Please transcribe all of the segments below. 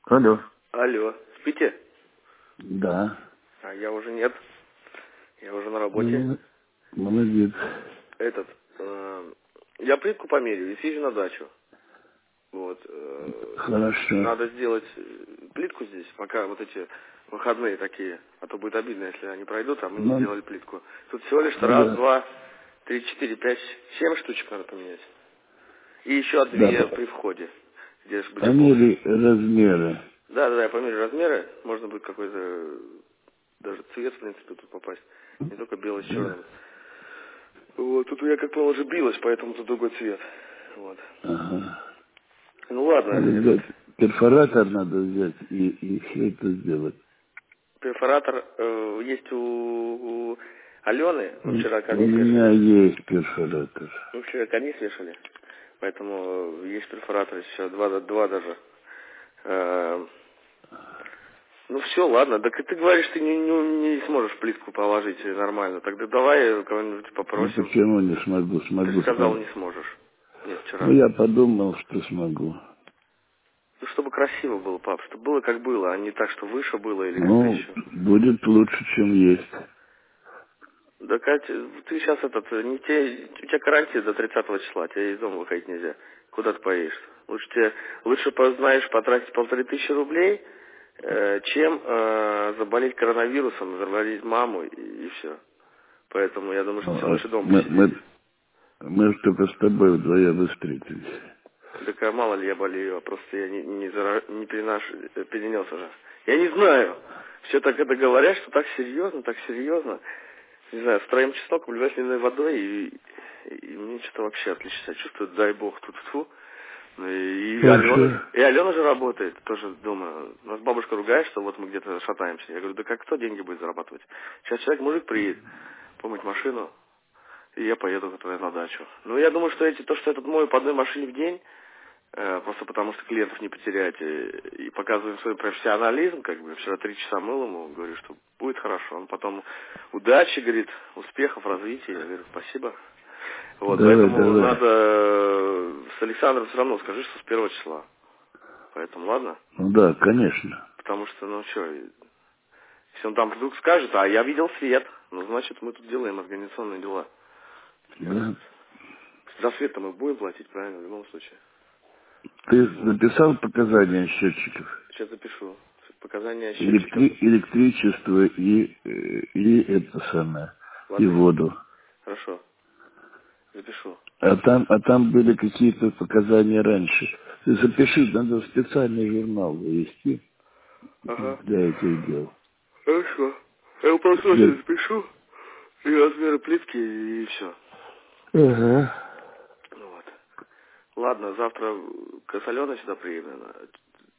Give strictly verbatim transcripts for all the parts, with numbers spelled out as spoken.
Алло. Алло, спите? Да. А я уже нет. Я уже на работе. Ну, молодец. Этот, э, я плитку померю и съезжу на дачу. Вот. э, Хорошо. надо сделать э, плитку здесь, пока вот эти выходные такие. А то будет обидно, если они пройдут, а мы не Ну, сделали плитку. Тут всего лишь раз, да. два, три, четыре, пять, семь штучек надо поменять. И еще две Да. при входе, где же будет пол. Помери размеры. Да, да, да, я померю размеры. Можно будет какой-то даже цвет, в принципе, тут попасть. Не только белый с Да. черным. Вот, тут я, как понял, уже билась, поэтому тут другой цвет. Вот. Ага. Ну ладно, Надо этот взять, перфоратор надо взять и, и все это сделать. перфоратор э, есть у, у Алены. У, Мы вчера у карниз меня вешали. есть перфоратор. Мы вчера карниз вешали. Поэтому э, есть перфоратор еще, два, два даже. Э, ну все, ладно. Так и ты говоришь, ты не, не, не сможешь плитку положить нормально. Тогда давай кого-нибудь Ну попросим. почему не смогу? Ты же Смогу, сказал, смогу. не сможешь. Нет, Ну вчера. я подумал, что смогу. Ну, чтобы красиво было, пап, чтобы было как было, а не так, что выше было или как-то Ну, еще. будет лучше, чем есть. Да, Катя, ты сейчас этот, не те, у тебя карантин до тридцатого числа, тебе из дома выходить нельзя. Куда ты поедешь? Лучше тебе, лучше познаешь потратить полторы тысячи рублей, э, чем э, заболеть коронавирусом, заболеть маму и, и все. Поэтому я думаю, что Ну, тебе а лучше дома мы, посидеть. мы, мы же только с тобой вдвоем встретились. Так а мало ли я болею, а просто я не, не, зара- не перенаш- э, перенес уже. Я не знаю. Все так это говорят, что так серьезно, так серьезно. Не знаю, строим чеснок, обливать льняной водой, и, и мне что-то вообще отлично себя чувствует, дай бог, тут-фу. Ну, И, и Алена, Хорошо. и Алена же работает, тоже дома. У нас бабушка ругает, что вот мы где-то шатаемся. Я говорю, да как кто деньги будет зарабатывать? Сейчас человек, мужик приедет, помыть машину, и я поеду к твоей на дачу. Ну, я думаю, что эти, то, что я тут мою по одной машине в день, э, просто потому что клиентов не потерять, и, и показываем свой профессионализм, как бы, вчера три часа мыл ему, говорю, что будет хорошо. Он потом удачи, говорит, успехов, развития. Я говорю, спасибо. Вот, Давай, поэтому давай. надо э, с Александром все равно скажи, что с первого числа. Поэтому, ладно? Ну да, конечно. Потому что, ну что, если он там вдруг скажет, а я видел свет, ну, значит, мы тут делаем организационные дела. Этот, Да. за свет-то мы будем платить, правильно, в любом случае. Ты Вот. написал показания счетчиков? Сейчас запишу. Показания счетчиков. Электри- электричество и, э, и это самое, и Воды. воду. Хорошо. Запишу. А там, а там были какие-то показания раньше. Ты запиши, надо специальный журнал вывести Ага. для этих дел. Хорошо. Я его просто Для- запишу. И размеры плитки, и все. Ага. Ну вот. Ладно, завтра к Соленой сюда приеду. наверное.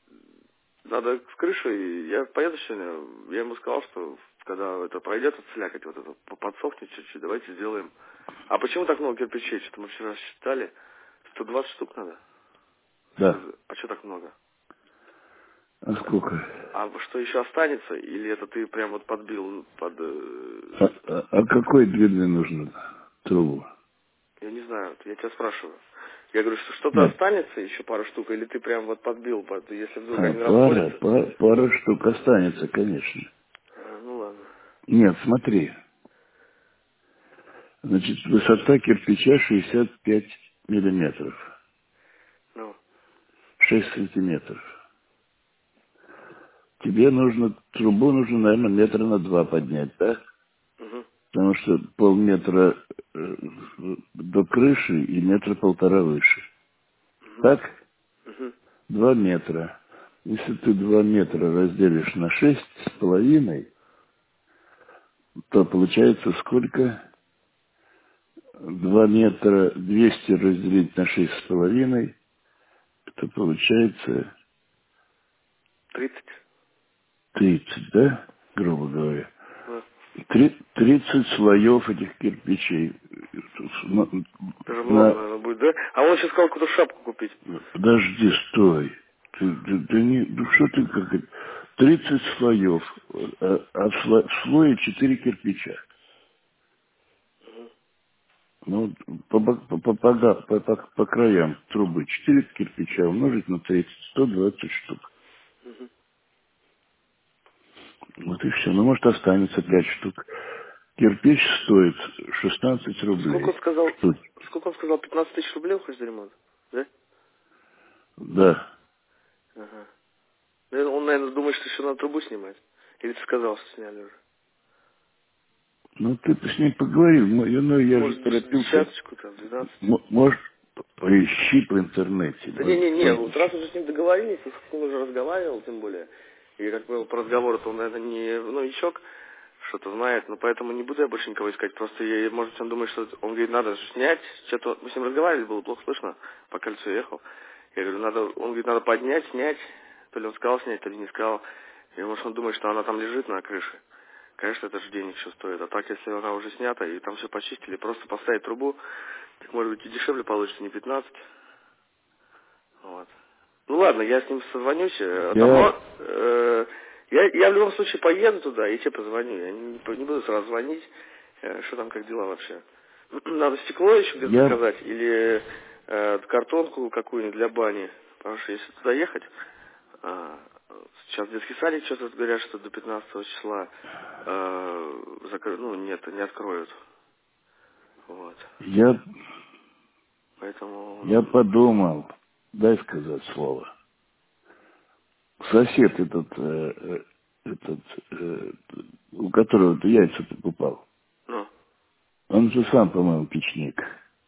Надо с крышей. Я поеду сегодня. Я ему сказал, что когда это пройдет, вот слякоть вот это по- подсохнет чуть-чуть, давайте сделаем. А почему так много кирпичей? Что-то мы вчера считали. сто двадцать штук надо. Да. А что так много? А сколько? А что еще останется? Или это ты прям вот подбил под... А, э, а- а какой длины нужно трубу? Я не знаю, я тебя спрашиваю. Я говорю, что что-то Нет. останется, еще пару штук, или ты прям вот подбил, под, если вдруг А, они пара, расходятся? пара, пара штук останется, конечно. А, ну ладно. Нет, смотри. Значит, высота кирпича шестьдесят пять миллиметров. Ну, шесть сантиметров. Тебе нужно, трубу нужно, наверное, метра на два поднять, да? угу, Потому что полметра э, до крыши и метра полтора выше. угу, Так? угу, Два метра. Если ты два метра разделишь на шесть с половиной, то получается сколько? Два метра двести разделить на шесть с половиной, это получается тридцать. тридцать, да? Грубо говоря. Ну, Три- тридцать слоев этих кирпичей. На, это же много, на- наверное, будет, да? А он сейчас сказал какую-то шапку купить. подожди, стой. Ты, ты- ты не, ну что ты как это? тридцать слоев, а, а в сло- в слое четыре кирпича. Ну, по, бок- по, по, по, га- по- по- по краям трубы четыре кирпича умножить на тридцать, сто двадцать штук. Вот и все. Ну, может, останется пять штук. Кирпич стоит шестнадцать Сколько рублей. он сказал? Штук. Сколько он сказал? пятнадцать тысяч рублей уходит за ремонт? Да? Да. Ага. Наверное, он, наверное, думает, что еще надо трубу снимать. Или ты сказал, что сняли уже? Ну, ты с ней поговорил. Ну, ну, я же Может, торопился. десяточку там, двенадцать? М- Может, поищи по интернете. Да Может, не-не-не, вот будет. раз уже с ним договорились, если с ним уже разговаривал, тем более. И, как понял, по разговору-то он, наверное, не новичок, что-то знает, но поэтому не буду я больше никого искать. Просто, я, может быть, он думает, что он говорит, надо снять. Что-то мы с ним разговаривали, было плохо слышно, по кольцу ехал. Я говорю, надо, он говорит, надо поднять, снять. То ли он сказал снять, то ли не сказал. И может, он думает, что она там лежит на крыше. Конечно, это же денег все стоит. А так, если она уже снята, и там все почистили, просто поставить трубу, так, может быть, и дешевле получится, не пятнадцать. Вот. Ну ладно, я с ним созвонюсь. э, Там, Я, но, э, я, я в любом случае поеду туда и тебе позвоню. Я не, не буду сразу звонить. Э, что там, как дела вообще? Надо стекло еще где-то я, заказать или э, картонку какую-нибудь для бани. Потому что если туда ехать, э, сейчас детский садик что-то говорят, что до пятнадцатого числа э, закры... ну нет, не откроют. Вот. я, Поэтому, я ну, подумал, дай сказать слово. Сосед этот, э, э, этот, э, у которого ты яйца покупал, ну. он же сам, по-моему, печник.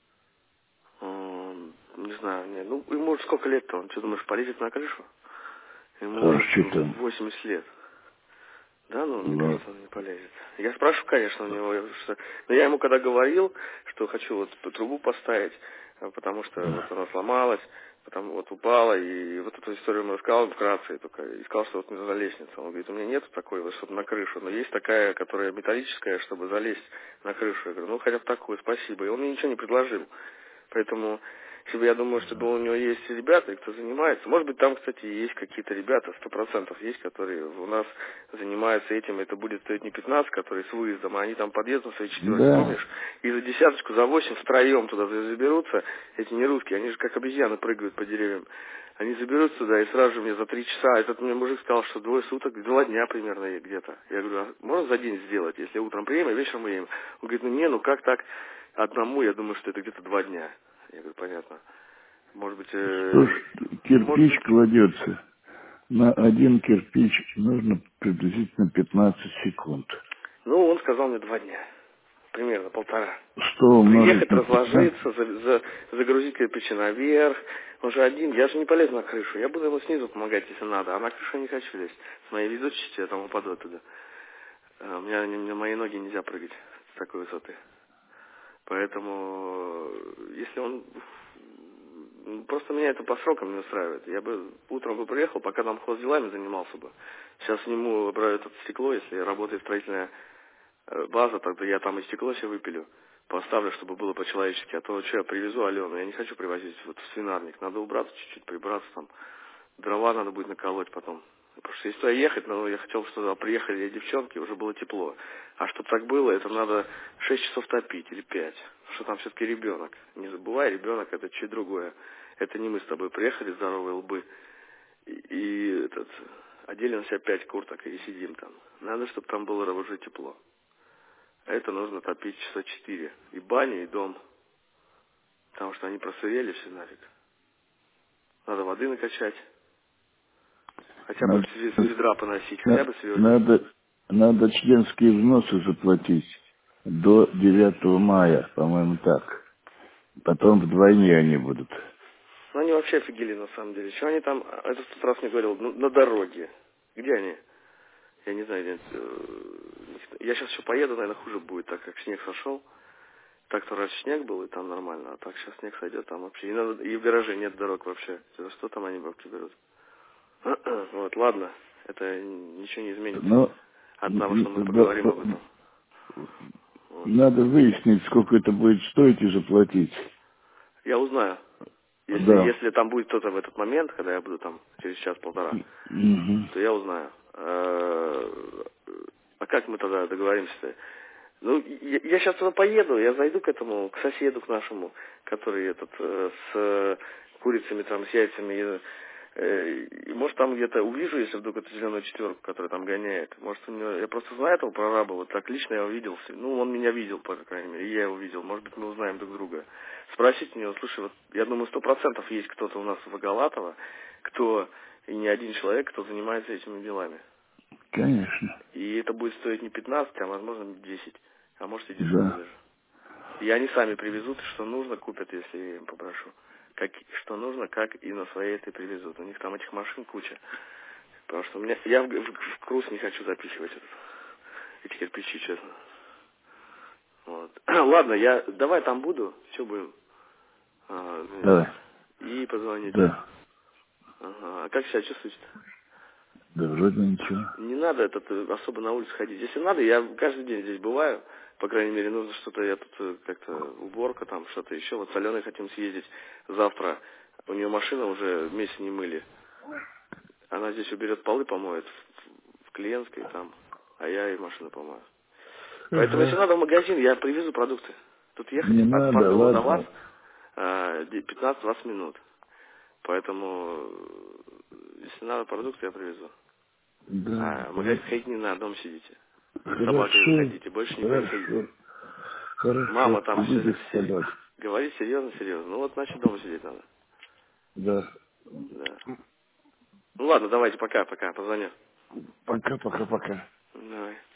М, Не знаю, не, ну ему уже сколько лет-то, он что думаешь, полезет на крышу? Ему А уже что там? восемьдесят лет. Да, ну, мне Ну, кажется, он не полезет. Я спрашиваю, конечно, у него, что... Но я ему когда говорил, что хочу вот трубу поставить, а, потому что вот она сломалась, потом вот упала, и вот эту историю ему рассказал вкратце, только, и сказал, что вот мне за лестница. Он говорит, у меня нет такой вот, чтобы на крышу, но есть такая, которая металлическая, чтобы залезть на крышу. Я говорю, ну, хотя бы такую, спасибо. И он мне ничего не предложил. Поэтому, если бы я думаю, что у него есть ребята, кто занимается, может быть, там, кстати, есть какие-то ребята, сто процентов есть, которые у нас занимаются этим, это будет стоить не пятнадцать, которые с выездом, а они там подъедут на своей четверке, да, помнишь? И за десяточку, за восемь втроем туда заберутся, эти не русские, они же как обезьяны прыгают по деревьям. Они заберутся сюда и сразу же мне за три часа, этот мне мужик сказал, что двое суток, два дня примерно где-то. Я говорю, а можно за день сделать, если утром приедем, а вечером мы едем? Он говорит, ну не, ну как так одному, я думаю, что это где-то два дня. Я говорю, понятно. Может быть, э, слушай, может кирпич быть, кладется. На один кирпич нужно приблизительно пятнадцать секунд. ну, он сказал мне два дня. Примерно полтора. Сто умножить Приехать, на пятнадцать. разложиться, за- за- загрузить кирпичи наверх. Он же один, я же не полезу на крышу. Я буду ему снизу помогать, если надо. А на крышу я не хочу лезть. С моей везучестью я там упаду оттуда. А У меня на мои ноги нельзя прыгать с такой высоты. Поэтому, э, если он... м, Просто меня это по срокам не устраивает. Я бы утром бы приехал, пока там хозделами занимался бы. Сейчас сниму, браю это стекло, если работает строительная э, база, тогда я там и стекло себе выпилю. Поставлю, чтобы было по-человечески. А то, что я привезу Алену, я не хочу привозить вот в свинарник. Надо убраться чуть-чуть, прибраться там. Дрова надо будет наколоть потом. Потому что если туда ехать, ну, я хотел, чтобы туда приехали девчонки, уже было тепло. А чтобы так было, это надо шесть часов топить или пять. Потому что там все-таки ребенок. Не забывай, ребенок это чуть другое. Это не мы с тобой приехали, здоровые лбы, и, и этот, одели на себя пять курток и сидим там. Надо, чтобы там было уже тепло. А это нужно топить часа четыре. И баню, и дом. Потому что они просырели все нафиг. Надо воды накачать. Хотя бы Надо, с ве- с ведра поносить, хотя на- бы с ведра. надо, надо членские взносы заплатить до девятого мая, по-моему, так. Потом вдвойне они будут. Ну, они вообще офигели, на самом деле. Что они там, а, это в тот раз мне говорил, ну, на дороге. Где они? Я не знаю, где, э, я сейчас еще поеду, наверное, хуже будет, так как снег сошел. Так-то раньше снег был, и там нормально, а так сейчас снег сойдет, там вообще, и, надо, и в гараже нет дорог вообще. За что там они бабки берут? Вот, ладно, это ничего не изменит Но от того, н- что мы н- поговорим об да, этом. Вот. надо выяснить, сколько это будет стоить, и заплатить. Я узнаю. Если, Да. если там будет кто-то в этот момент, когда я буду там через час-полтора, Мгм. то я узнаю. Э, А как мы тогда договоримся-то? Ну, я, я сейчас туда поеду, я зайду к этому, к соседу, к нашему, который этот, э, с курицами, там, с яйцами, Э, и, может, там где-то увижу, если вдруг это зеленую четверку, которая там гоняет. Может, у него... Я просто знаю этого прораба, вот так лично я его видел. Ну, он меня видел, по крайней мере, и я его видел. Может быть, мы узнаем друг друга. Спросите у него, слушай, вот я думаю, сто процентов есть кто-то у нас в Агалатово, кто, и не один человек, кто занимается этими делами. Конечно. И это будет стоить не пятнадцать, а возможно десять, а может и дешевле Да. даже. И они сами привезут, что нужно, купят, если я им попрошу. Как, что нужно, как и на своей это привезут. У них там этих машин куча. Потому что у меня, я в, в, в крус не хочу запихивать этот, эти кирпичи, честно. Вот. Ладно, я давай там буду, все будем а, Давай. заниматься. И позвоните. Да. Ага. А как себя чувствуете-то? Да вроде ничего. Не надо этот, особо на улицу ходить. Если надо, я каждый день здесь бываю. По крайней мере, нужно что-то, я тут э, как-то уборка там, что-то еще. Вот с Аленой хотим съездить завтра. У нее машина уже месяц не мыли. Она здесь уберет полы, помоет в, в клиентской там, а я ей машину помою. Поэтому, если Ага. надо в магазин, я привезу продукты. Тут ехать Не от надо, Паркова до вас ладно. э, пятнадцать-двадцать минут. Поэтому, э, если надо продукты, я привезу. Да, А в да. магазин ходить не надо, дома сидите. С собакой Хорошо. выходите, больше никуда не ходите. Хорошо. Хорошо. Мама там Буду все, все сказать. говорит серьезно, серьезно. Ну вот, значит, дома сидеть надо. Да. Да. Ну ладно, давайте, пока, пока, позвоню. Пока, пока, пока. Давай.